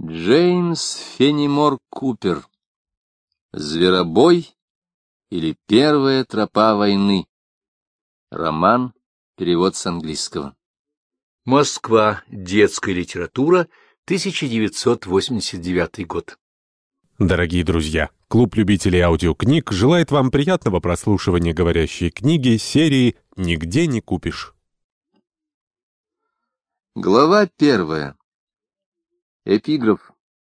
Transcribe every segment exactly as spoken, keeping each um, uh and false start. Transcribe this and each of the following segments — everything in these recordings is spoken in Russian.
Джеймс Феннимор Купер. Зверобой или первая тропа войны. Роман. Перевод с английского. Москва. Детская литература. тысяча девятьсот восемьдесят девятый год. Дорогие друзья, клуб любителей аудиокниг желает вам приятного прослушивания говорящей книги серии «Нигде не купишь». Глава первая. Эпиграф.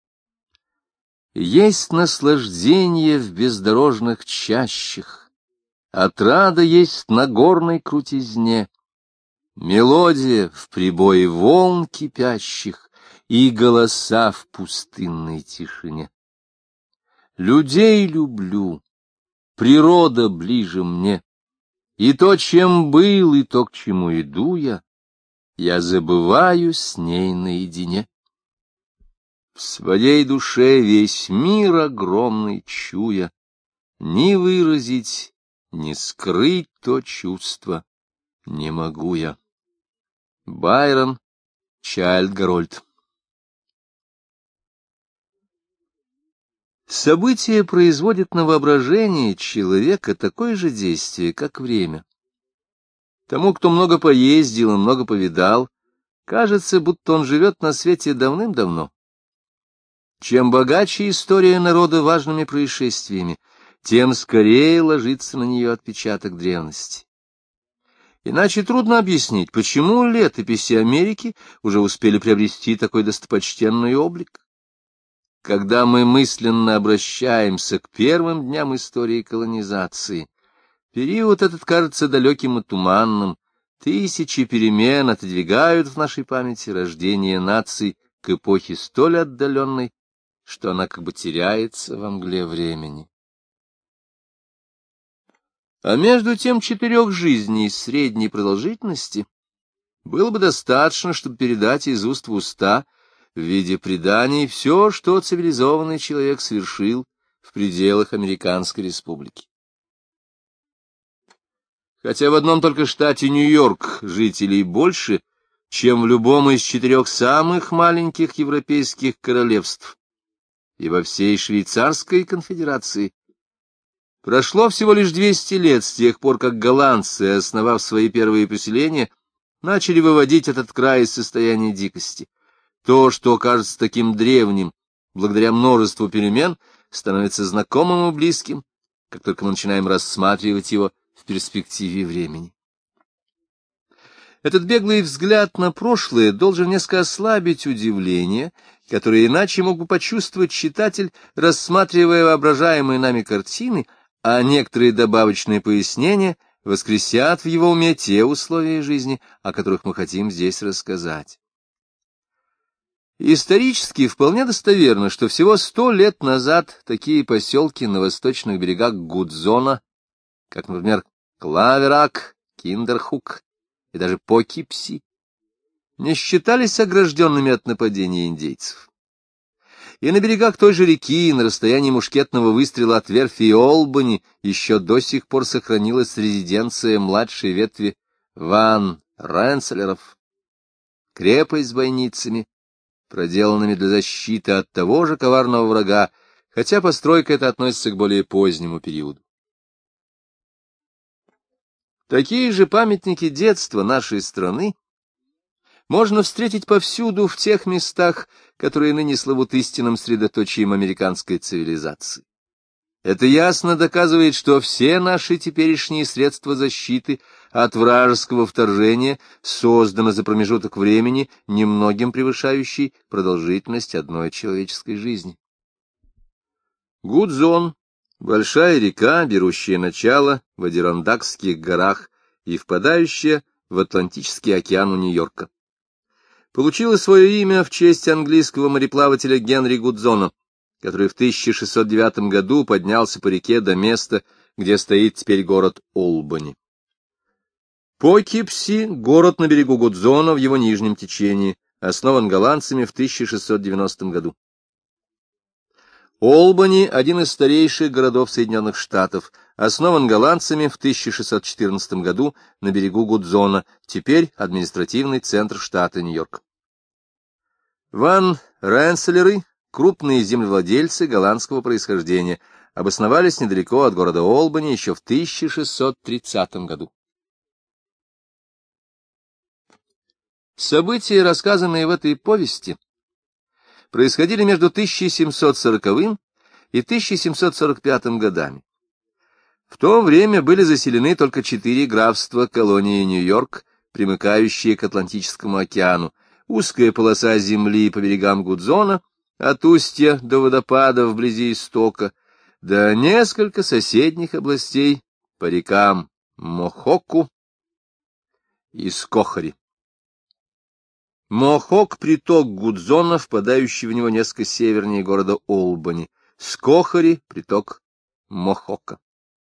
Есть наслаждение в бездорожных чащах, отрада есть на горной крутизне, мелодия в прибое волн кипящих и голоса в пустынной тишине. Людей люблю, природа ближе мне, и то, чем был, и то, к чему иду я, я забываю с ней наедине. В своей душе весь мир огромный чуя, ни выразить, ни скрыть то чувство не могу я. Байрон Чайльд Гарольд. События производят на воображение человека такое же действие, как время. Тому, кто много поездил и много повидал, кажется, будто он живет на свете давным-давно. Чем богаче история народа важными происшествиями, тем скорее ложится на нее отпечаток древности. Иначе трудно объяснить, почему летописи Америки уже успели приобрести такой достопочтенный облик. Когда мы мысленно обращаемся к первым дням истории колонизации, период этот кажется далеким и туманным, тысячи перемен отодвигают в нашей памяти рождение наций к эпохе столь отдаленной, что она как бы теряется во мгле времени. А между тем четырех жизней средней продолжительности было бы достаточно, чтобы передать из уст в уста в виде преданий все, что цивилизованный человек совершил в пределах Американской республики. Хотя в одном только штате Нью-Йорк жителей больше, чем в любом из четырех самых маленьких европейских королевств, и во всей Швейцарской конфедерации. Прошло всего лишь двести лет с тех пор, как голландцы, основав свои первые поселения, начали выводить этот край из состояния дикости. То, что кажется таким древним, благодаря множеству перемен, становится знакомым и близким, как только мы начинаем рассматривать его в перспективе времени. Этот беглый взгляд на прошлое должен несколько ослабить удивление, которое иначе мог бы почувствовать читатель, рассматривая воображаемые нами картины, а некоторые добавочные пояснения воскресят в его уме те условия жизни, о которых мы хотим здесь рассказать. Исторически вполне достоверно, что всего сто лет назад такие поселки на восточных берегах Гудзона, как, например, Клаверак, Киндерхук и даже Покипси, не считались огражденными от нападения индейцев. И на берегах той же реки, на расстоянии мушкетного выстрела от верфи Олбани, еще до сих пор сохранилась резиденция младшей ветви Ван Ренцелеров, крепость с бойницами, проделанными для защиты от того же коварного врага, хотя постройка эта относится к более позднему периоду. Такие же памятники детства нашей страны можно встретить повсюду в тех местах, которые ныне славут истинным средоточием американской цивилизации. Это ясно доказывает, что все наши теперешние средства защиты от вражеского вторжения созданы за промежуток времени, немногим превышающий продолжительность одной человеческой жизни. Гудзон — большая река, берущая начало в Адирондакских горах и впадающая в Атлантический океан у Нью-Йорка. Получила свое имя в честь английского мореплавателя Генри Гудзона, который в тысяча шестьсот девятом году поднялся по реке до места, где стоит теперь город Олбани. Покипси — город на берегу Гудзона в его нижнем течении, основан голландцами в тысяча шестьсот девяностом году. Олбани — один из старейших городов Соединенных Штатов, основан голландцами в тысяча шестьсот четырнадцатом году на берегу Гудзона, теперь административный центр штата Нью-Йорк. Ван Ренцелеры, крупные землевладельцы голландского происхождения, обосновались недалеко от города Олбани еще в тысяча шестьсот тридцатом году. События, рассказанные в этой повести, происходили между тысяча семьсот сороковым и тысяча семьсот сорок пятым годами. В то время были заселены только четыре графства колонии Нью-Йорк, примыкающие к Атлантическому океану, узкая полоса земли по берегам Гудзона, от устья до водопада вблизи истока, до несколько соседних областей по рекам Мохоку и Скохари. Мохок — приток Гудзона, впадающий в него несколько севернее города Олбани. Скохари — приток Мохока.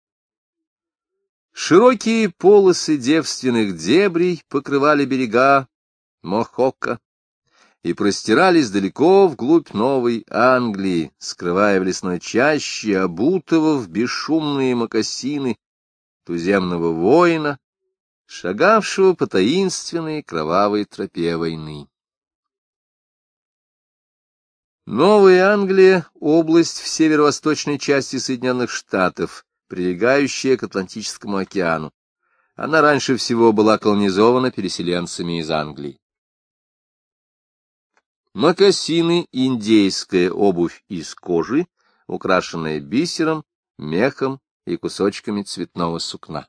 Широкие полосы девственных дебрей покрывали берега Мохока и простирались далеко вглубь Новой Англии, скрывая в лесной чаще обутого в бесшумные мокасины туземного воина, шагавшего по таинственной кровавой тропе войны. Новая Англия — область в северо-восточной части Соединенных Штатов, прилегающая к Атлантическому океану. Она раньше всего была колонизована переселенцами из Англии. Мокасины — индейская обувь из кожи, украшенная бисером, мехом и кусочками цветного сукна.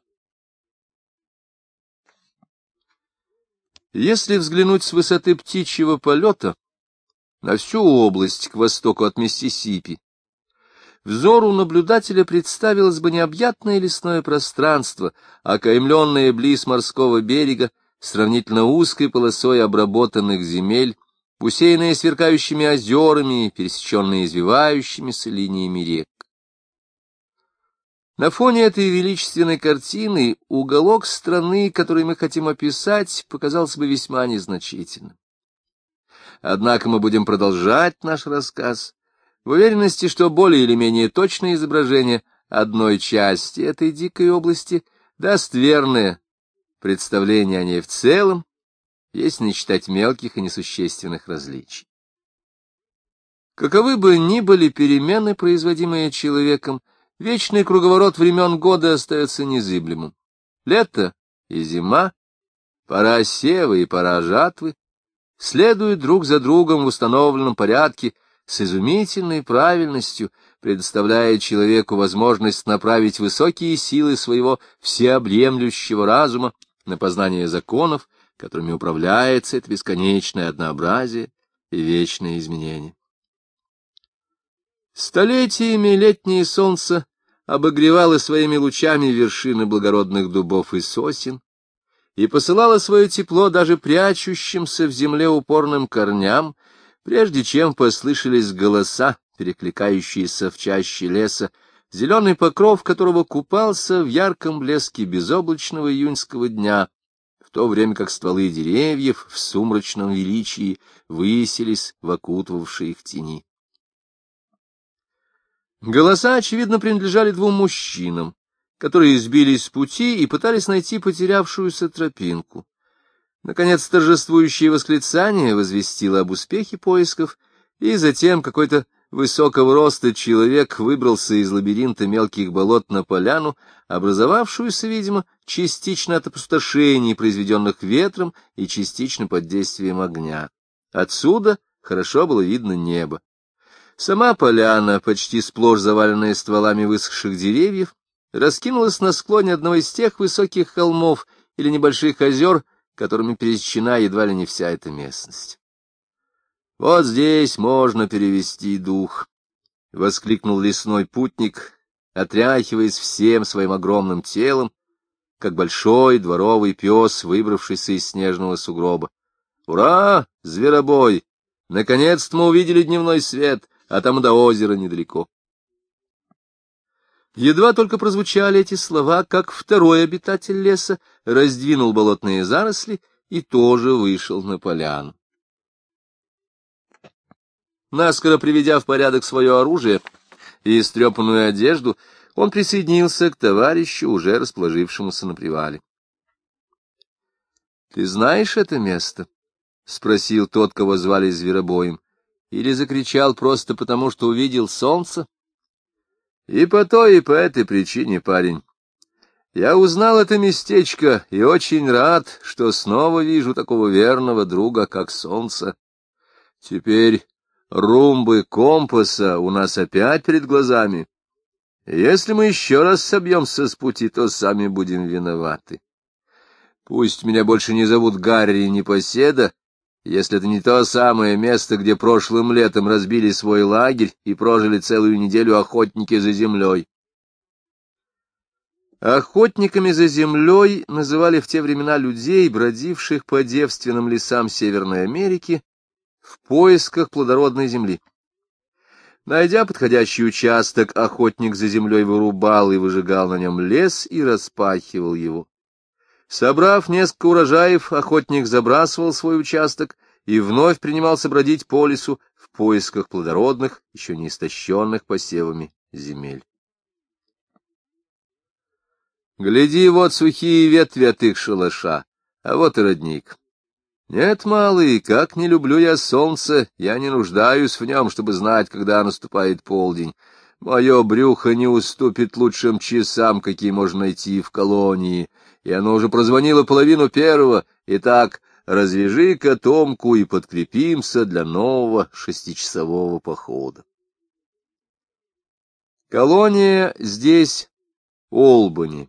Если взглянуть с высоты птичьего полета на всю область к востоку от Миссисипи, взору наблюдателя представилось бы необъятное лесное пространство, окаймленное близ морского берега сравнительно узкой полосой обработанных земель, усеянное сверкающими озерами, пересеченное извивающимися линиями рек. На фоне этой величественной картины уголок страны, который мы хотим описать, показался бы весьма незначительным. Однако мы будем продолжать наш рассказ в уверенности, что более или менее точное изображение одной части этой дикой области даст верное представление о ней в целом, если не считать мелких и несущественных различий. Каковы бы ни были перемены, производимые человеком, вечный круговорот времен года остается незыблемым. Лето и зима, пора сева и пора жатвы следуют друг за другом в установленном порядке с изумительной правильностью, предоставляя человеку возможность направить высокие силы своего всеобъемлющего разума на познание законов, которыми управляется это бесконечное однообразие и вечное изменение. Столетиями летнее солнце обогревало своими лучами вершины благородных дубов и сосен и посылало свое тепло даже прячущимся в земле упорным корням, прежде чем послышались голоса, перекликающиеся в чаще леса, зеленый покров которого купался в ярком блеске безоблачного июньского дня, в то время как стволы деревьев в сумрачном величии высились в окутывавшей их тени. Голоса, очевидно, принадлежали двум мужчинам, которые сбились с пути и пытались найти потерявшуюся тропинку. Наконец, торжествующее восклицание возвестило об успехе поисков, и затем какой-то высокого роста человек выбрался из лабиринта мелких болот на поляну, образовавшуюся, видимо, частично от опустошений, произведенных ветром, и частично под действием огня. Отсюда хорошо было видно небо. Сама поляна, почти сплошь заваленная стволами высохших деревьев, раскинулась на склоне одного из тех высоких холмов или небольших озер, которыми пересечена едва ли не вся эта местность. «Вот здесь можно перевести дух», — воскликнул лесной путник, отряхиваясь всем своим огромным телом, как большой дворовый пес, выбравшийся из снежного сугроба. «Ура, зверобой! Наконец-то мы увидели дневной свет, а там до озера недалеко». Едва только прозвучали эти слова, как второй обитатель леса раздвинул болотные заросли и тоже вышел на поляну. Наскоро приведя в порядок свое оружие и истрепанную одежду, он присоединился к товарищу, уже расположившемуся на привале. — Ты знаешь это место? — спросил тот, кого звали Зверобоем. или закричал просто потому, что увидел солнце? И по той, и по этой причине, парень. Я узнал это местечко и очень рад, что снова вижу такого верного друга, как солнце. Теперь румбы компаса у нас опять перед глазами. Если мы еще раз собьемся с пути, то сами будем виноваты. Пусть меня больше не зовут Гарри Непоседа, если это не то самое место, где прошлым летом разбили свой лагерь и прожили целую неделю охотники за землей. Охотниками за землей называли в те времена людей, бродивших по девственным лесам Северной Америки в поисках плодородной земли. Найдя подходящий участок, охотник за землей вырубал и выжигал на нем лес и распахивал его. Собрав несколько урожаев, охотник забрасывал свой участок и вновь принимался бродить по лесу в поисках плодородных, еще не истощенных посевами земель. Гляди, вот сухие ветви от их шалаша, а вот и родник. Нет, малый, как не люблю я солнце, я не нуждаюсь в нем, чтобы знать, когда наступает полдень. Мое брюхо не уступит лучшим часам, какие можно найти в колонии, и оно уже прозвонило половину первого. Итак, развяжи котомку и подкрепимся для нового шестичасового похода. Колония здесь Олбани.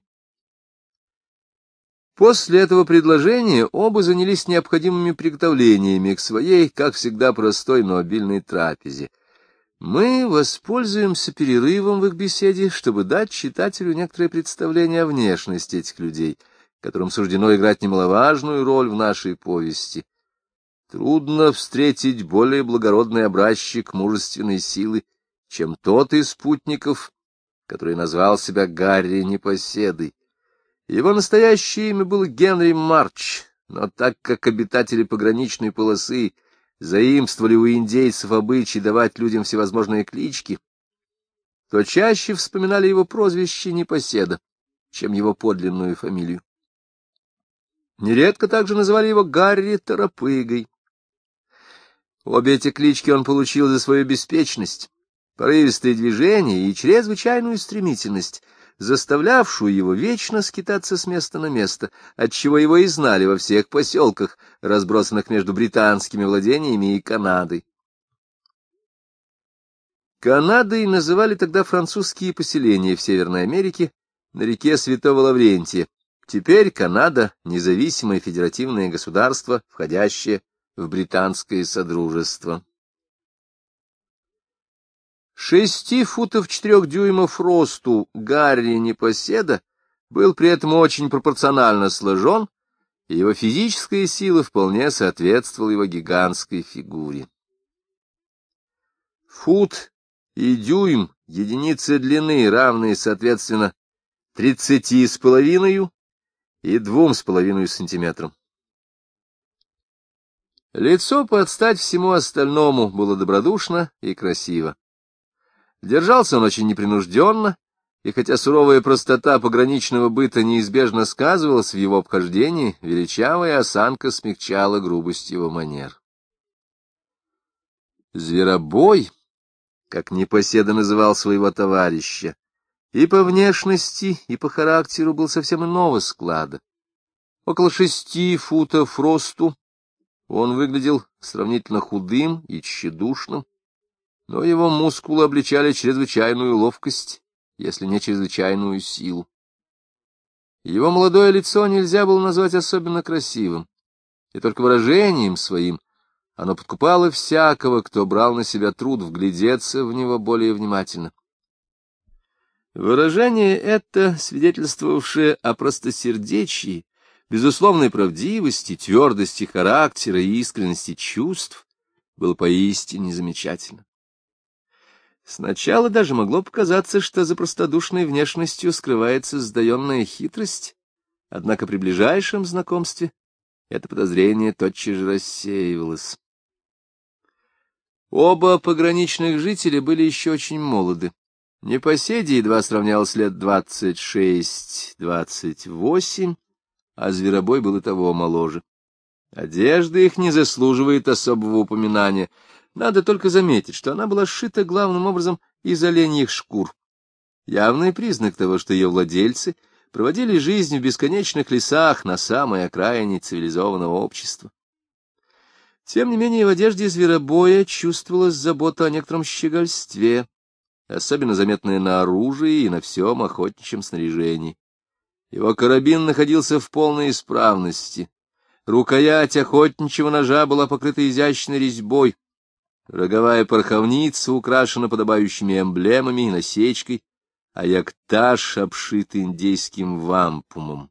После этого предложения оба занялись необходимыми приготовлениями к своей, как всегда, простой, но обильной трапезе. Мы воспользуемся перерывом в их беседе, чтобы дать читателю некоторое представление о внешности этих людей, которым суждено играть немаловажную роль в нашей повести. Трудно встретить более благородный образчик мужественной силы, чем тот из спутников, который назвал себя Гарри Непоседой. Его настоящее имя было Генри Марч, но так как обитатели пограничной полосы заимствовали у индейцев обычай давать людям всевозможные клички, то чаще вспоминали его прозвище Непоседа, чем его подлинную фамилию. Нередко также называли его Гарри Торопыгой. Обе эти клички он получил за свою беспечность, порывистые движения и чрезвычайную стремительность, заставлявшую его вечно скитаться с места на место, отчего его и знали во всех поселках, разбросанных между британскими владениями и Канадой. Канадой называли тогда французские поселения в Северной Америке на реке Святого Лаврентия. Теперь Канада — независимое федеративное государство, входящее в британское содружество. Шести футов четырех дюймов росту Гарри Непоседа был при этом очень пропорционально сложен, и его физическая сила вполне соответствовала его гигантской фигуре. Фут и дюйм — единицы длины, равные, соответственно, тридцати с половиной и двум с половиной сантиметрам. Лицо под стать всему остальному было добродушно и красиво. Держался он очень непринужденно, и хотя суровая простота пограничного быта неизбежно сказывалась в его обхождении, величавая осанка смягчала грубость его манер. Зверобой, как Непоседа называл своего товарища, и по внешности, и по характеру был совсем иного склада. Около шести футов росту он выглядел сравнительно худым и тщедушным, но его мускулы обличали чрезвычайную ловкость, если не чрезвычайную силу. Его молодое лицо нельзя было назвать особенно красивым, и только выражением своим оно подкупало всякого, кто брал на себя труд вглядеться в него более внимательно. Выражение это, свидетельствовавшее о простосердечии, безусловной правдивости, твердости характера и искренности чувств, было поистине замечательно. Сначала даже могло показаться, что за простодушной внешностью скрывается затаенная хитрость, однако при ближайшем знакомстве это подозрение тотчас же рассеивалось. Оба пограничных жителя были еще очень молоды. Непоседе едва сравнялось лет двадцать шесть — двадцать восемь, а Зверобой был и того моложе. Одежда их не заслуживает особого упоминания. Надо только заметить, что она была сшита главным образом из оленьих шкур. Явный признак того, что ее владельцы проводили жизнь в бесконечных лесах на самой окраине цивилизованного общества. Тем не менее, в одежде зверобоя чувствовалась забота о некотором щегольстве, особенно заметная на оружии и на всем охотничьем снаряжении. Его карабин находился в полной исправности. Рукоять охотничьего ножа была покрыта изящной резьбой. Роговая пороховница украшена подобающими эмблемами и насечкой, а яктаж обшит индейским вампумом.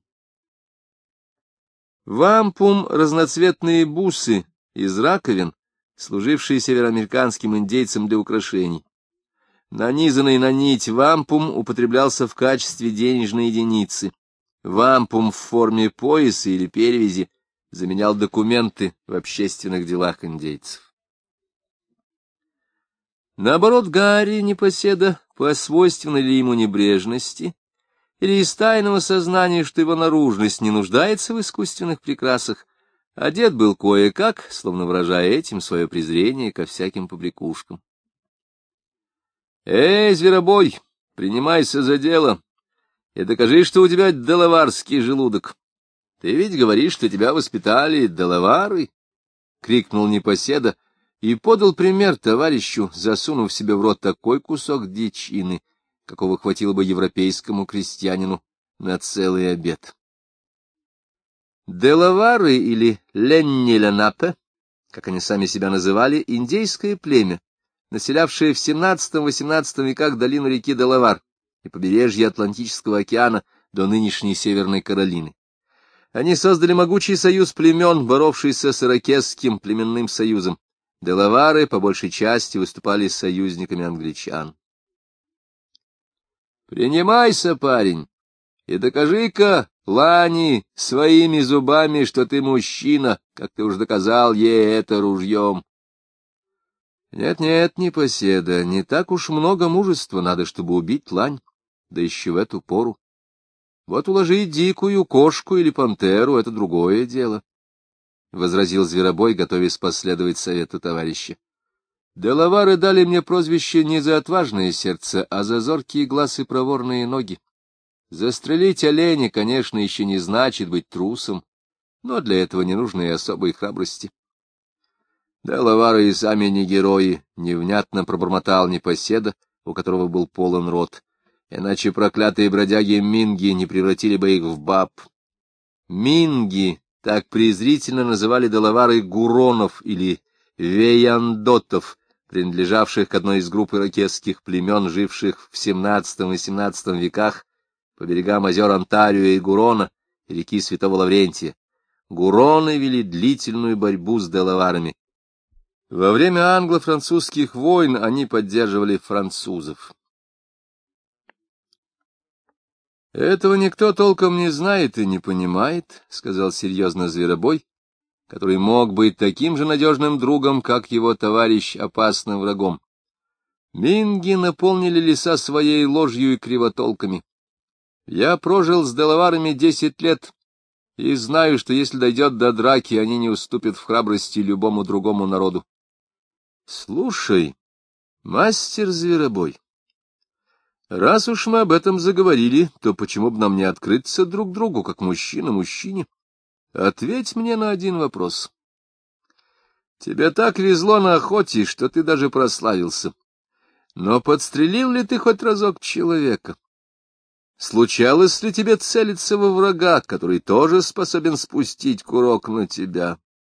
Вампум — разноцветные бусы из раковин, служившие североамериканским индейцам для украшений. Нанизанный на нить вампум употреблялся в качестве денежной единицы. Вампум в форме пояса или перевязи заменял документы в общественных делах индейцев. Наоборот, Гарри непоседа, по свойственной ли ему небрежности, или из тайного сознания, что его наружность не нуждается в искусственных прикрасах, одет был кое-как, словно выражая этим свое презрение ко всяким побрякушкам. — Эй, зверобой, принимайся за дело и докажи, что у тебя делаварский желудок. Ты ведь говоришь, что тебя воспитали делавары? — крикнул непоседа и подал пример товарищу, засунув себе в рот такой кусок дичины, какого хватило бы европейскому крестьянину на целый обед. Делавары или Ленни-Ленапе, как они сами себя называли, индейское племя, населявшее в семнадцатом-восемнадцатом веках долину реки Делавар и побережье Атлантического океана до нынешней Северной Каролины. Они создали могучий союз племен, боровшийся с ирокесским племенным союзом. Делавары по большей части выступали союзниками англичан. «Принимайся, парень, и докажи-ка Лани своими зубами, что ты мужчина, как ты уж доказал ей это ружьем». «Нет-нет, непоседа, не так уж много мужества надо, чтобы убить лань, да еще в эту пору. Вот уложить дикую кошку или пантеру — это другое дело», — возразил зверобой, готовясь последовать совету товарища. «Делавары дали мне прозвище не за отважное сердце, а за зоркие глаз и проворные ноги. Застрелить оленя, конечно, еще не значит быть трусом, но для этого не нужно и особой храбрости». «Делавары и сами не герои», — невнятно пробормотал непоседа, у которого был полон рот, иначе проклятые бродяги минги не превратили бы их в баб. Минги — так презрительно называли делавары гуронов или веяндотов, принадлежавших к одной из групп ирокесских племен, живших в семнадцатом и семнадцатом веках по берегам озер Онтарио и Гурона, и реки Святого Лаврентия. Гуроны вели длительную борьбу с делаварами. Во время англо-французских войн они поддерживали французов. «Этого никто толком не знает и не понимает», — сказал серьезно зверобой, который мог быть таким же надежным другом, как его товарищ, опасным врагом. «Минги наполнили леса своей ложью и кривотолками. Я прожил с делаварами десять лет и знаю, что если дойдет до драки, они не уступят в храбрости любому другому народу. Слушай, мастер-зверобой, раз уж мы об этом заговорили, то почему бы нам не открыться друг другу, как мужчина мужчине? Ответь мне на один вопрос. Тебе так везло на охоте, что ты даже прославился. Но подстрелил ли ты хоть разок человека? Случалось ли тебе целиться во врага, который тоже способен спустить курок на тебя?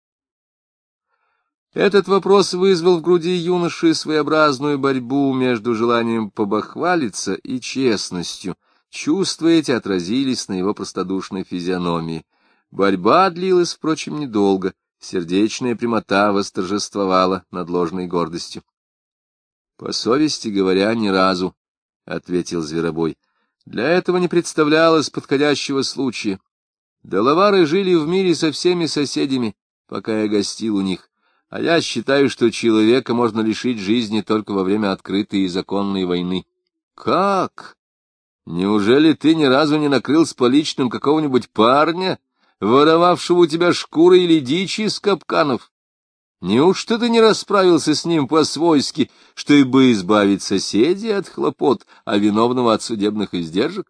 Этот вопрос вызвал в груди юноши своеобразную борьбу между желанием побахвалиться и честностью. Чувства эти отразились на его простодушной физиономии. Борьба длилась, впрочем, недолго. Сердечная прямота восторжествовала над ложной гордостью. — По совести говоря, ни разу, — ответил зверобой. — Для этого не представлялось подходящего случая. Делавары жили в мире со всеми соседями, пока я гостил у них. А я считаю, что человека можно лишить жизни только во время открытой и законной войны. Как? Неужели ты ни разу не накрыл с поличным какого-нибудь парня, воровавшего у тебя шкуры или дичи из капканов? Неужто ты не расправился с ним по-свойски, чтобы избавить соседей от хлопот, а виновного от судебных издержек?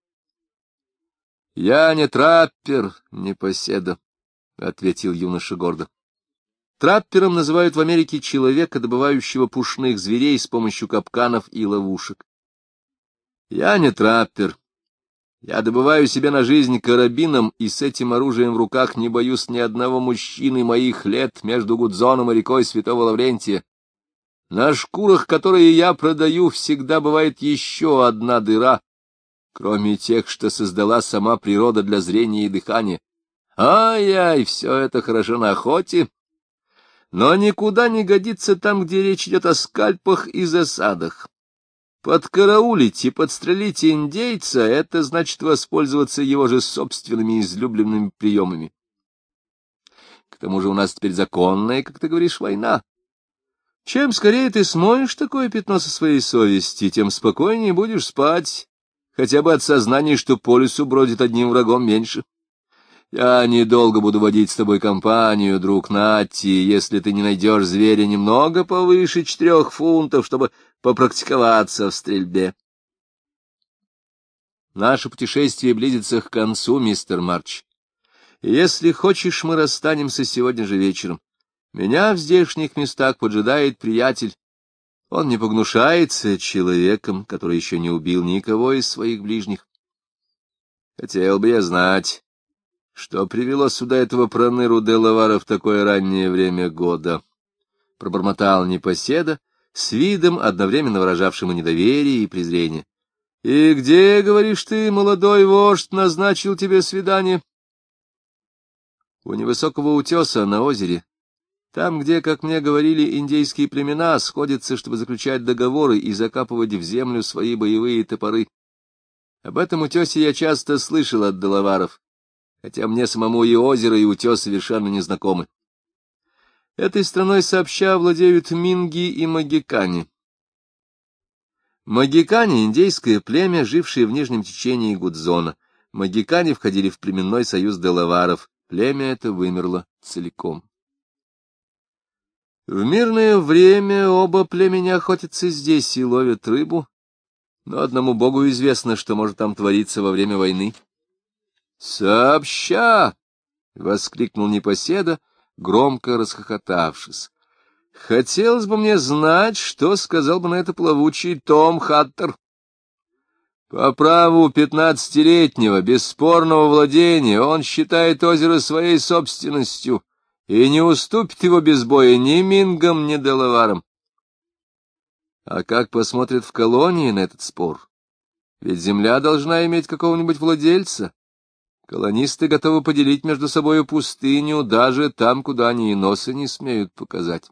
— Я не траппер, непоседа, — ответил юноша гордо. Траппером называют в Америке человека, добывающего пушных зверей с помощью капканов и ловушек. Я не траппер. Я добываю себе на жизнь карабином, и с этим оружием в руках не боюсь ни одного мужчины моих лет между Гудзоном и рекой Святого Лаврентия. На шкурах, которые я продаю, всегда бывает еще одна дыра, кроме тех, что создала сама природа для зрения и дыхания. Ай-яй, все это хорошо на охоте, но никуда не годится там, где речь идет о скальпах и засадах. Подкараулить и подстрелить индейца — это значит воспользоваться его же собственными излюбленными приемами. К тому же у нас теперь законная, как ты говоришь, война. Чем скорее ты смоешь такое пятно со своей совести, тем спокойнее будешь спать, хотя бы от сознания, что по лесу бродит одним врагом меньше. Я недолго буду водить с тобой компанию, друг Натти, если ты не найдешь зверя немного повыше четырех фунтов, чтобы попрактиковаться в стрельбе. Наше путешествие близится к концу, мистер Марч. И если хочешь, мы расстанемся сегодня же вечером. Меня в здешних местах поджидает приятель. Он не погнушается человеком, который еще не убил никого из своих ближних. Хотел бы я знать, что привело сюда этого проныру де Лавара в такое раннее время года. Пробормотал непоседа, с видом, одновременно выражавшим и недоверие, и презрение. — И где, говоришь ты, молодой вождь, назначил тебе свидание? — У невысокого утеса на озере. Там, где, как мне говорили, индейские племена сходятся, чтобы заключать договоры и закапывать в землю свои боевые топоры. Об этом утесе я часто слышал от делаваров, хотя мне самому и озеро, и утес совершенно не знакомы. Этой страной сообща владеют минги и магикане. Магикане — индейское племя, жившее в нижнем течении Гудзона. Магикане входили в племенной союз делаваров. Племя это вымерло целиком. В мирное время оба племени охотятся здесь и ловят рыбу, но одному богу известно, что может там твориться во время войны. «Сообща!» — воскликнул непоседа, громко расхохотавшись. «Хотелось бы мне знать, что сказал бы на это плавучий Том Хаттер. По праву пятнадцатилетнего бесспорного владения он считает озеро своей собственностью и не уступит его без боя ни мингам, ни делаварам. А как посмотрят в колонии на этот спор? Ведь земля должна иметь какого-нибудь владельца. Колонисты готовы поделить между собой пустыню даже там, куда они и носа не смеют показать.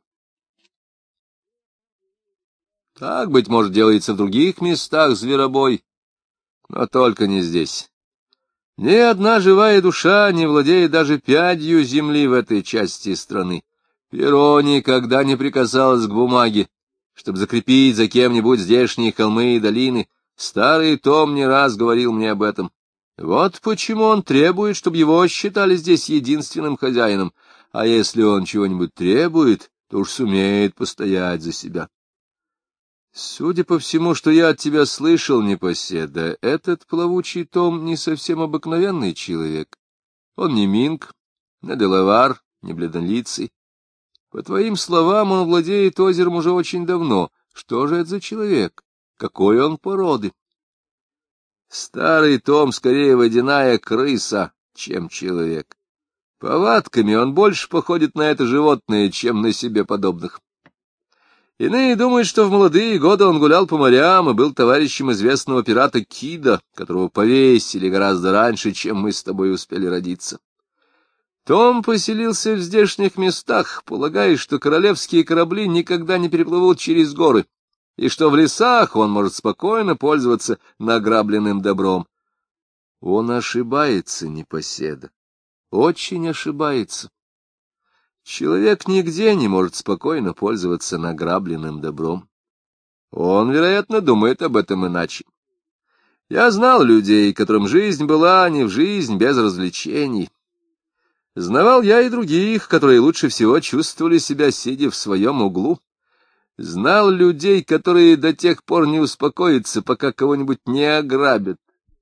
Так, быть может, делается в других местах зверобой, но только не здесь. Ни одна живая душа не владеет даже пядью земли в этой части страны. Перо никогда не прикасалось к бумаге, чтобы закрепить за кем-нибудь здешние холмы и долины. Старый Том не раз говорил мне об этом. Вот почему он требует, чтобы его считали здесь единственным хозяином, а если он чего-нибудь требует, то уж сумеет постоять за себя. Судя по всему, что я от тебя слышал, непоседа, этот плавучий Том не совсем обыкновенный человек. Он не минг, не делавар, не бледнолицый. По твоим словам, он владеет озером уже очень давно. Что же это за человек? Какой он породы? Старый Том скорее водяная крыса, чем человек. Повадками он больше походит на это животное, чем на себе подобных. Иные думают, что в молодые годы он гулял по морям и был товарищем известного пирата Кида, которого повесили гораздо раньше, чем мы с тобой успели родиться. Том поселился в здешних местах, полагая, что королевские корабли никогда не переплывут через горы, и что в лесах он может спокойно пользоваться награбленным добром. Он ошибается, непоседа, очень ошибается. Человек нигде не может спокойно пользоваться награбленным добром. Он, вероятно, думает об этом иначе. Я знал людей, которым жизнь была не в жизнь без развлечений. Знавал я и других, которые лучше всего чувствовали себя, сидя в своем углу. Знал людей, которые до тех пор не успокоятся, пока кого-нибудь не ограбят.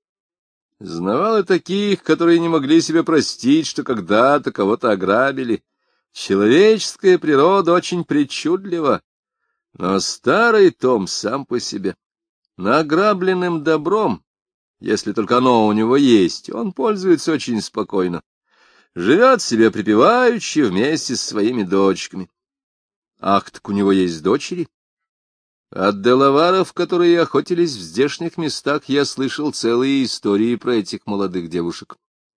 Знавал и таких, которые не могли себе простить, что когда-то кого-то ограбили. Человеческая природа очень причудлива, но старый Том сам по себе. Награбленным добром, если только оно у него есть, он пользуется очень спокойно. Живет себе припеваючи вместе с своими дочками. Ах, так у него есть дочери? От делаваров, которые охотились в здешних местах, я слышал целые истории про этих молодых девушек.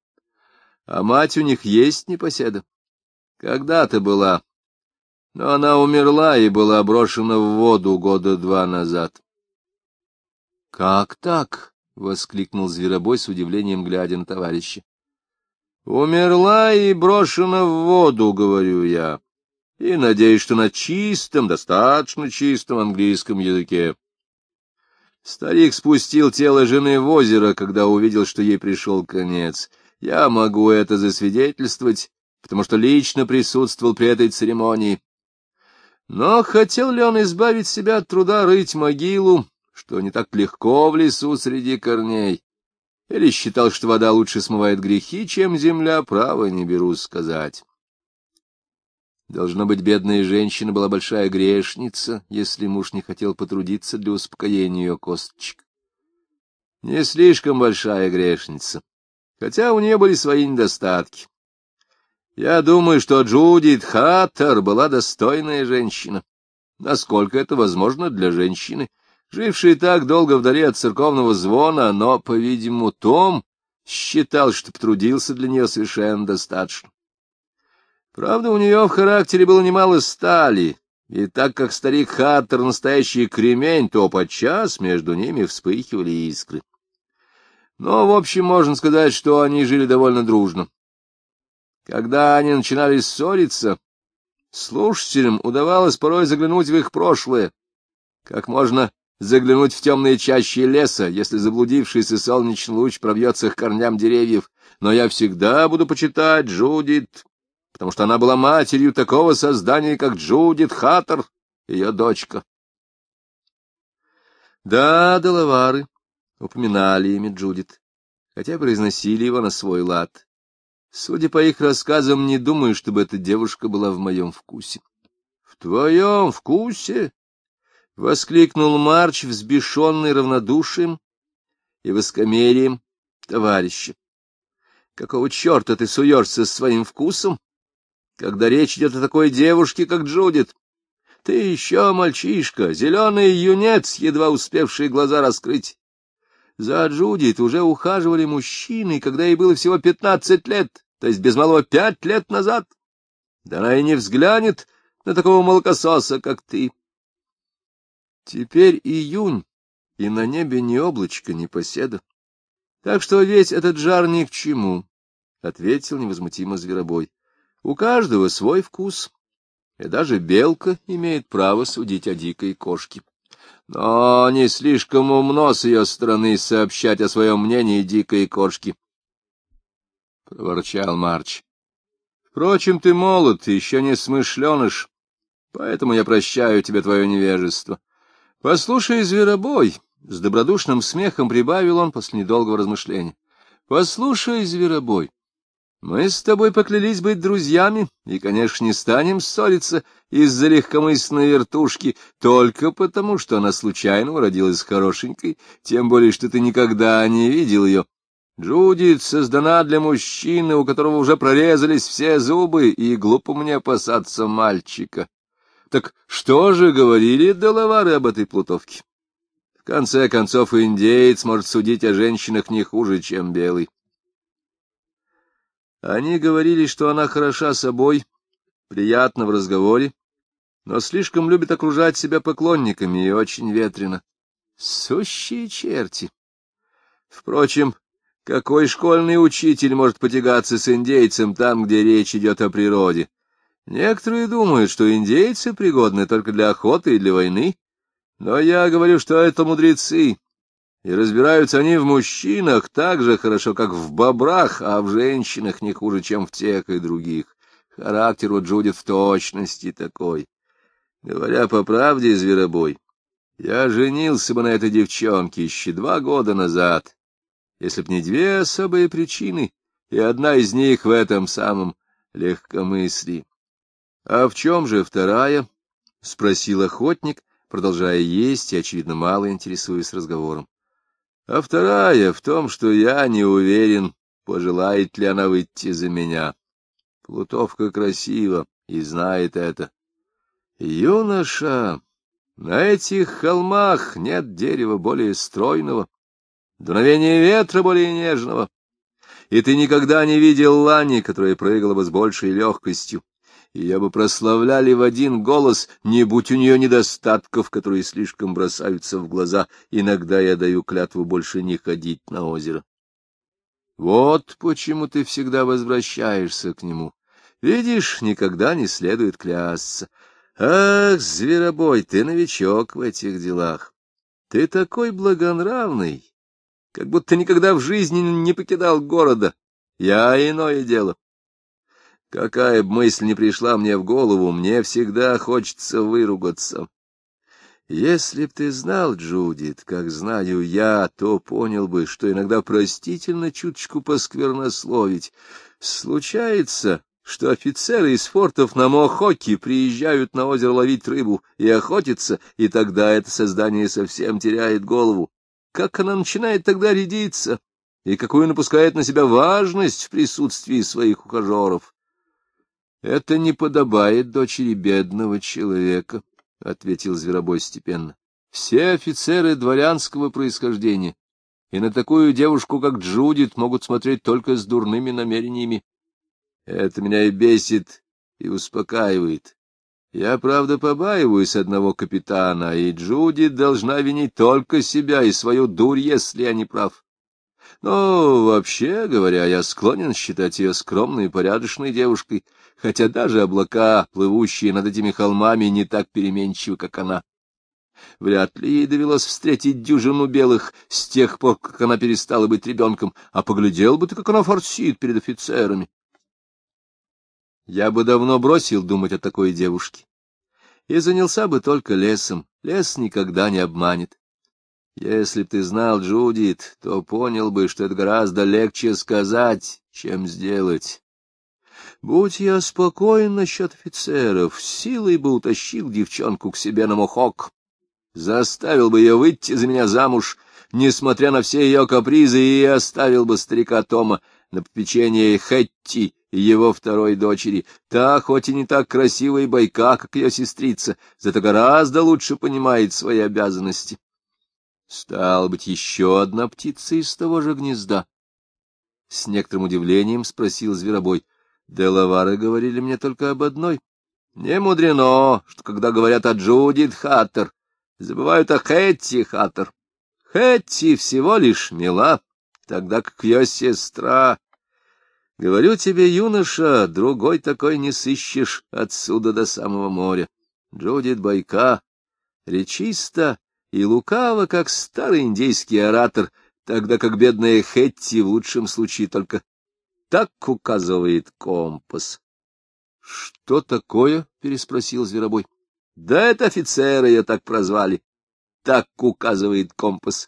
А мать у них есть непоседа. Когда-то была, но она умерла и была брошена в воду года два назад. — Как так? — воскликнул зверобой с удивлением, глядя на товарища. — Умерла и брошена в воду, говорю я, и надеюсь, что на чистом, достаточно чистом английском языке. Старик спустил тело жены в озеро, когда увидел, что ей пришел конец. Я могу это засвидетельствовать, потому что лично присутствовал при этой церемонии. Но хотел ли он избавить себя от труда рыть могилу, что не так легко в лесу среди корней? Или считал, что вода лучше смывает грехи, чем земля, право не берусь сказать. Должно быть, бедная женщина была большая грешница, если муж не хотел потрудиться для успокоения ее косточек. Не слишком большая грешница, хотя у нее были свои недостатки. Я думаю, что Джудит Хаттер была достойная женщина, насколько это возможно для женщины, жившей так долго вдали от церковного звона, но, по-видимому, Том считал, что потрудился для нее совершенно достаточно. Правда, у нее в характере было немало стали, и так как старик Хаттер настоящий кремень, то подчас между ними вспыхивали искры. Но, в общем, можно сказать, что они жили довольно дружно. Когда они начинали ссориться, слушателям удавалось порой заглянуть в их прошлое, как можно заглянуть в темные чащи леса, если заблудившийся солнечный луч пробьется к корням деревьев. Но я всегда буду почитать Джудит, потому что она была матерью такого создания, как Джудит Хаттер, ее дочка. Да, делавары упоминали имя Джудит, хотя произносили его на свой лад. Судя по их рассказам, не думаю, чтобы эта девушка была в моем вкусе. — В твоем вкусе? — воскликнул Марч, взбешенный равнодушием и высокомерием товарища. — Какого черта ты суешься с своим вкусом, когда речь идет о такой девушке, как Джудит? Ты еще мальчишка, зеленый юнец, едва успевший глаза раскрыть. За Джудит уже ухаживали мужчины, когда ей было всего пятнадцать лет, то есть без малого пять лет назад. Да она и не взглянет на такого молокососа, как ты. Теперь июнь, и на небе ни облачко, ни поседа. Так что весь этот жар ни к чему, — ответил невозмутимо зверобой. У каждого свой вкус, и даже белка имеет право судить о дикой кошке. Но не слишком умно с ее стороны сообщать о своем мнении дикой кошки, — проворчал Марч. — Впрочем, ты молод и еще не смышленыш, поэтому я прощаю тебе твое невежество. Послушай, зверобой, — с добродушным смехом прибавил он после недолгого размышления. — Послушай, зверобой, мы с тобой поклялись быть друзьями и, конечно, не станем ссориться из-за легкомысленной вертушки только потому, что она случайно уродилась хорошенькой, тем более, что ты никогда не видел ее. Джудит создана для мужчины, у которого уже прорезались все зубы, и глупо мне опасаться мальчика. Так что же говорили делавары об этой плутовке? В конце концов, индеец может судить о женщинах не хуже, чем белый. Они говорили, что она хороша собой, приятна в разговоре, но слишком любит окружать себя поклонниками и очень ветрена. Сущие черти! Впрочем, какой школьный учитель может потягаться с индейцем там, где речь идет о природе? Некоторые думают, что индейцы пригодны только для охоты и для войны, но я говорю, что это мудрецы. И разбираются они в мужчинах так же хорошо, как в бобрах, а в женщинах не хуже, чем в тех и других. Характер у Джудит в точности такой. Говоря по правде, зверобой, я женился бы на этой девчонке еще два года назад, если б не две особые причины, и одна из них в этом самом легкомыслии. — А в чем же вторая? — спросил охотник, продолжая есть и, очевидно, мало интересуясь разговором. — А вторая в том, что я не уверен, пожелает ли она выйти за меня. Плутовка красива и знает это. Юноша, на этих холмах нет дерева более стройного, дуновения ветра более нежного, и ты никогда не видел лани, которая прыгала бы с большей легкостью. Ее бы прославляли в один голос, не будь у нее недостатков, которые слишком бросаются в глаза. Иногда я даю клятву больше не ходить на озеро. Вот почему ты всегда возвращаешься к нему. Видишь, никогда не следует клясться. Ах, зверобой, ты новичок в этих делах. Ты такой благонравный, как будто никогда в жизни не покидал города. Я иное дело. Какая бы мысль ни пришла мне в голову, мне всегда хочется выругаться. Если б ты знал, Джудит, как знаю я, то понял бы, что иногда простительно чуточку посквернословить. Случается, что офицеры из фортов на Мохоке приезжают на озеро ловить рыбу и охотиться, и тогда это создание совсем теряет голову. Как она начинает тогда рядиться, и какую напускает на себя важность в присутствии своих ухажеров. — Это не подобает дочери бедного человека, — ответил зверобой степенно. — Все офицеры дворянского происхождения, и на такую девушку, как Джудит, могут смотреть только с дурными намерениями. Это меня и бесит, и успокаивает. Я, правда, побаиваюсь одного капитана, и Джудит должна винить только себя и свою дурь, если я не прав. Но, вообще говоря, я склонен считать ее скромной и порядочной девушкой, хотя даже облака, плывущие над этими холмами, не так переменчивы, как она. Вряд ли ей довелось встретить дюжину белых с тех пор, как она перестала быть ребенком, а поглядел бы ты, как она форсит перед офицерами. Я бы давно бросил думать о такой девушке и занялся бы только лесом. Лес никогда не обманет. Если б ты знал, Джудит, то понял бы, что это гораздо легче сказать, чем сделать. Будь я спокоен насчет офицеров, силой бы утащил девчонку к себе на Мохок, заставил бы ее выйти за меня замуж, несмотря на все ее капризы, и оставил бы старика Тома на попечение Хэтти, его второй дочери. Та, хоть и не так красива и бойка, как ее сестрица, зато гораздо лучше понимает свои обязанности. Стало быть, еще одна птица из того же гнезда. С некоторым удивлением спросил зверобой. Делавары говорили мне только об одной. Не мудрено, что когда говорят о Джудит Хаттер, забывают о Хэтти Хаттер. Хэтти всего лишь мила, тогда как ее сестра. Говорю тебе, юноша, другой такой не сыщешь отсюда до самого моря. Джудит бойка, речиста и лукава, как старый индейский оратор, тогда как бедная Хэтти в лучшем случае только так указывает компас. — Что такое? — переспросил зверобой. — Да это офицеры ее так прозвали. Так указывает компас.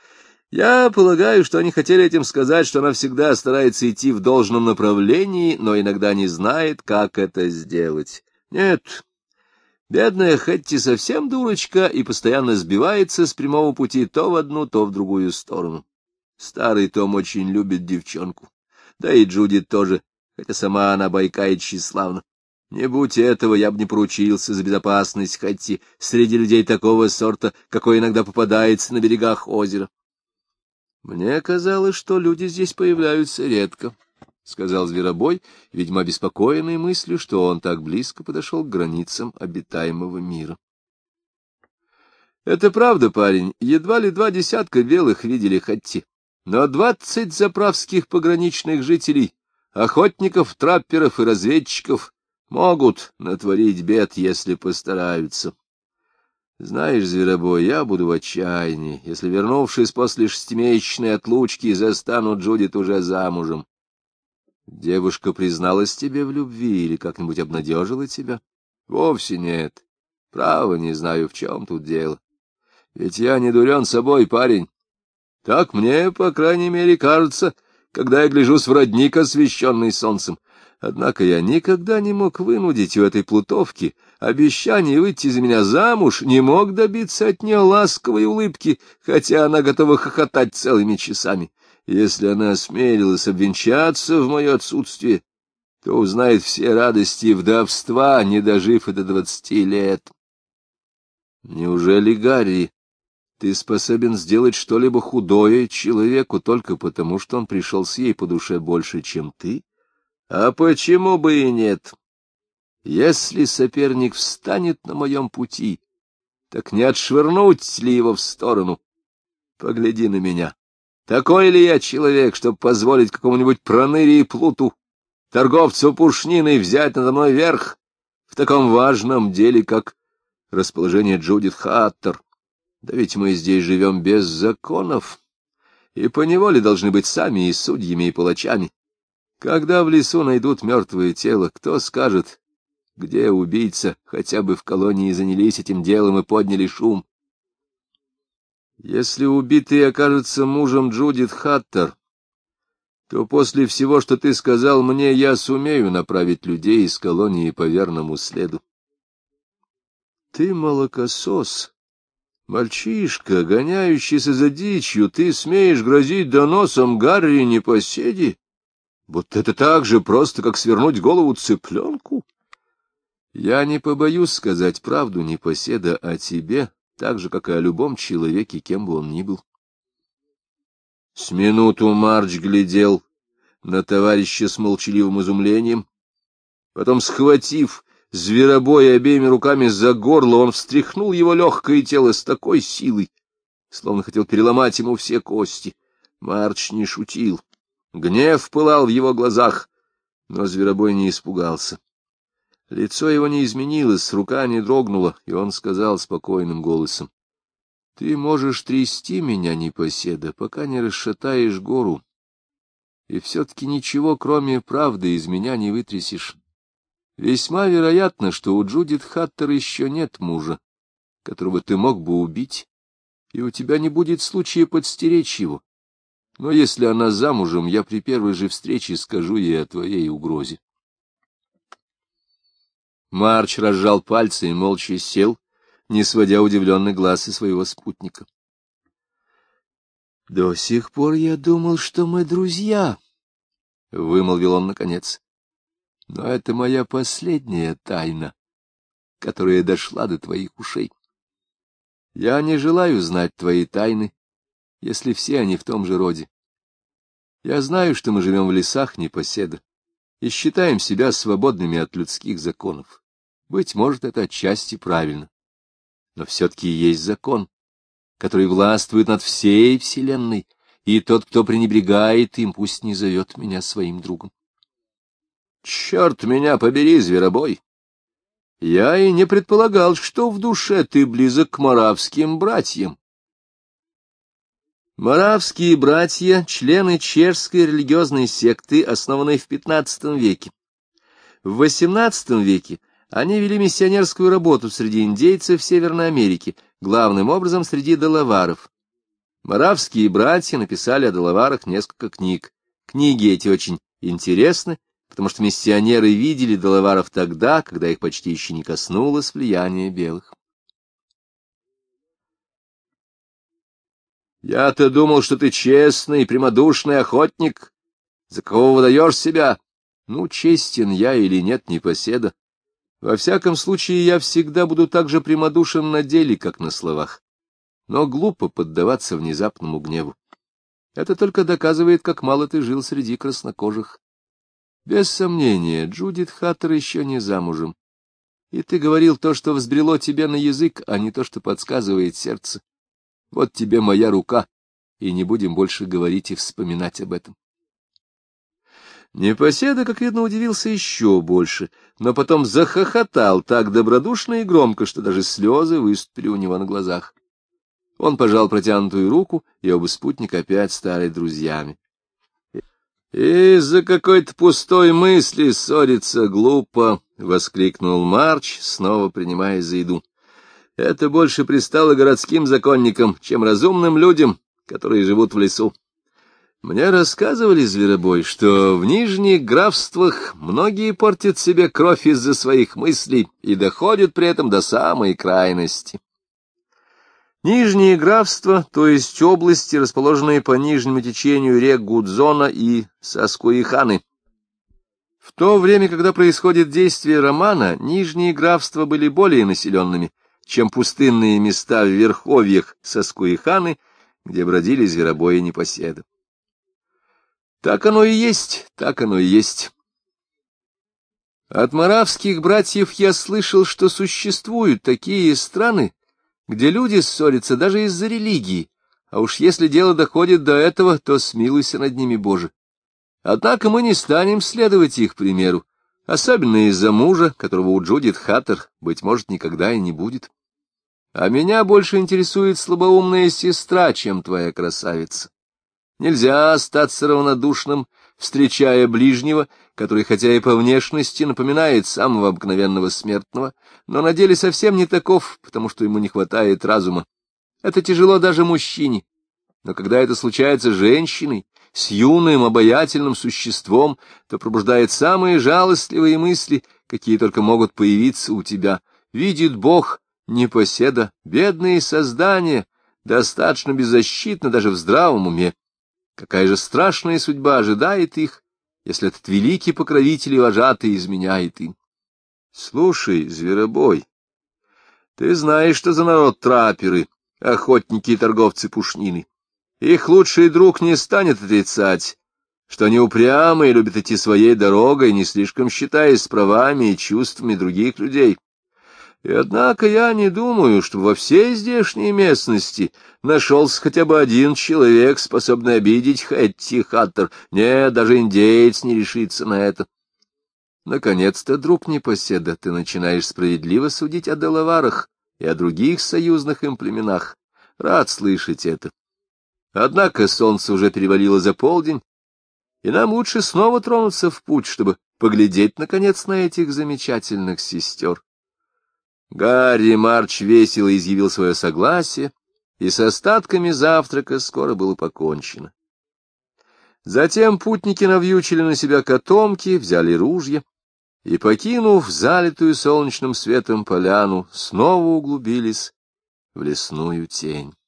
Я полагаю, что они хотели этим сказать, что она всегда старается идти в должном направлении, но иногда не знает, как это сделать. Нет, бедная Хэтти совсем дурочка и постоянно сбивается с прямого пути то в одну, то в другую сторону. Старый Том очень любит девчонку. Да и Джудит тоже, хотя сама она бойка и тщеславна. Не будь этого, я бы не поручился за безопасность Хэтти среди людей такого сорта, какой иногда попадается на берегах озера. — Мне казалось, что люди здесь появляются редко, — сказал зверобой, видимо, обеспокоенный мыслью, что он так близко подошел к границам обитаемого мира. — Это правда, парень, едва ли два десятка белых видели Хэтти, но двадцать заправских пограничных жителей, охотников, трапперов и разведчиков могут натворить бед, если постараются. Знаешь, зверобой, я буду в отчаянии, если, вернувшись после шестимесячной отлучки, застану Джудит уже замужем. Девушка призналась тебе в любви или как-нибудь обнадежила тебя? Вовсе нет. Право, не знаю, в чем тут дело. Ведь я не дурен собой, парень. Так мне, по крайней мере, кажется, когда я гляжусь в родник, освещенный солнцем. Однако я никогда не мог вынудить у этой плутовки обещание выйти за меня замуж, не мог добиться от нее ласковой улыбки, хотя она готова хохотать целыми часами. Если она осмелилась обвенчаться в мое отсутствие, то узнает все радости вдовства, не дожив и до двадцати лет. Неужели, Гарри, ты способен сделать что-либо худое человеку только потому, что он пришелся ей по душе больше, чем ты? А почему бы и нет? Если соперник встанет на моем пути, так не отшвырнуть ли его в сторону? Погляди на меня. Такой ли я человек, чтобы позволить какому-нибудь проныре и плуту, торговцу пушниной, взять надо мной верх в таком важном деле, как расположение Джудит Хаттер? Да ведь мы здесь живем без законов, и поневоле должны быть сами и судьями, и палачами. Когда в лесу найдут мертвое тело, кто скажет, где убийца? Хотя бы в колонии занялись этим делом и подняли шум. Если убитый окажется мужем Джудит Хаттер, то после всего, что ты сказал мне, я сумею направить людей из колонии по верному следу. Ты молокосос, мальчишка, гоняющийся за дичью, ты смеешь грозить доносом Гарри непоседи? Будто это так же просто, как свернуть голову цыпленку? Я не побоюсь сказать правду непоседа о тебе, так же, как и о любом человеке, кем бы он ни был. С минуту Марч глядел на товарища с молчаливым изумлением. Потом, схватив зверобоя обеими руками за горло, он встряхнул его легкое тело с такой силой, словно хотел переломать ему все кости. Марч не шутил. Гнев пылал в его глазах, но зверобой не испугался. Лицо его не изменилось, рука не дрогнула, и он сказал спокойным голосом: — Ты можешь трясти меня, непоседа, пока не расшатаешь гору, и все-таки ничего, кроме правды, из меня не вытрясешь. Весьма вероятно, что у Джудит Хаттер еще нет мужа, которого ты мог бы убить, и у тебя не будет случая подстеречь его. Но если она замужем, я при первой же встрече скажу ей о твоей угрозе. Марч разжал пальцы и молча сел, не сводя удивленный глаз со своего спутника. — До сих пор я думал, что мы друзья, — вымолвил он наконец. — Но это моя последняя тайна, которая дошла до твоих ушей. Я не желаю знать твои тайны, если все они в том же роде. Я знаю, что мы живем в лесах непоседа и считаем себя свободными от людских законов. Быть может, это отчасти правильно. Но все-таки есть закон, который властвует над всей вселенной, и тот, кто пренебрегает им, пусть не зовет меня своим другом. Черт меня побери, зверобой! Я и не предполагал, что в душе ты близок к моравским братьям. Моравские братья — члены чешской религиозной секты, основанной в пятнадцатом веке. В восемнадцатом веке они вели миссионерскую работу среди индейцев Северной Америки, главным образом среди делаваров. Моравские братья написали о делаварах несколько книг. Книги эти очень интересны, потому что миссионеры видели делаваров тогда, когда их почти еще не коснулось влияния белых. Я-то думал, что ты честный, прямодушный охотник, за кого выдаешь себя. Ну, честен я или нет, непоседа. Во всяком случае, я всегда буду так же прямодушен на деле, как на словах. Но глупо поддаваться внезапному гневу. Это только доказывает, как мало ты жил среди краснокожих. Без сомнения, Джудит Хаттер еще не замужем. И ты говорил то, что взбрело тебе на язык, а не то, что подсказывает сердце. Вот тебе моя рука, и не будем больше говорить и вспоминать об этом. Непоседа, как видно, удивился еще больше, но потом захохотал так добродушно и громко, что даже слезы выступили у него на глазах. Он пожал протянутую руку, и оба спутника опять стали друзьями. — Из-за какой-то пустой мысли ссориться глупо, — воскликнул Марч, снова принимаясь за еду. — Это больше пристало городским законникам, чем разумным людям, которые живут в лесу. Мне рассказывали, зверобой, что в нижних графствах многие портят себе кровь из-за своих мыслей и доходят при этом до самой крайности. Нижние графства, то есть области, расположенные по нижнему течению рек Гудзона и Саскуиханы. В то время, когда происходит действие романа, нижние графства были более населенными, чем пустынные места в верховьях Саскуиханы, где бродили зверобои и непоседы. Так оно и есть, так оно и есть. От моравских братьев я слышал, что существуют такие страны, где люди ссорятся даже из-за религии, а уж если дело доходит до этого, то смилуйся над ними, Боже. Однако мы не станем следовать их примеру, особенно из-за мужа, которого у Джудит Хаттер, быть может, никогда и не будет. А меня больше интересует слабоумная сестра, чем твоя красавица. Нельзя остаться равнодушным, встречая ближнего, который хотя и по внешности напоминает самого обыкновенного смертного, но на деле совсем не таков, потому что ему не хватает разума. Это тяжело даже мужчине, но когда это случается с женщиной, с юным обаятельным существом, то пробуждает самые жалостливые мысли, какие только могут появиться у тебя. Видит Бог, непоседа, бедные создания, достаточно беззащитны даже в здравом уме. Какая же страшная судьба ожидает их, если этот великий покровитель и вожатый изменяет им? Слушай, зверобой, ты знаешь, что за народ трапперы, охотники и торговцы пушнины. Их лучший друг не станет отрицать, что они упрямы и любят идти своей дорогой, не слишком считаясь с правами и чувствами других людей. И однако я не думаю, что во всей здешней местности нашелся хотя бы один человек, способный обидеть Хэтти Хаттер. Нет, даже индеец не решится на это. Наконец-то, друг непоседа, ты начинаешь справедливо судить о делаварах и о других союзных им племенах. Рад слышать это. Однако солнце уже перевалило за полдень, и нам лучше снова тронуться в путь, чтобы поглядеть, наконец, на этих замечательных сестер. Гарри Марч весело изъявил свое согласие, и с остатками завтрака скоро было покончено. Затем путники навьючили на себя котомки, взяли ружья и, покинув залитую солнечным светом поляну, снова углубились в лесную тень.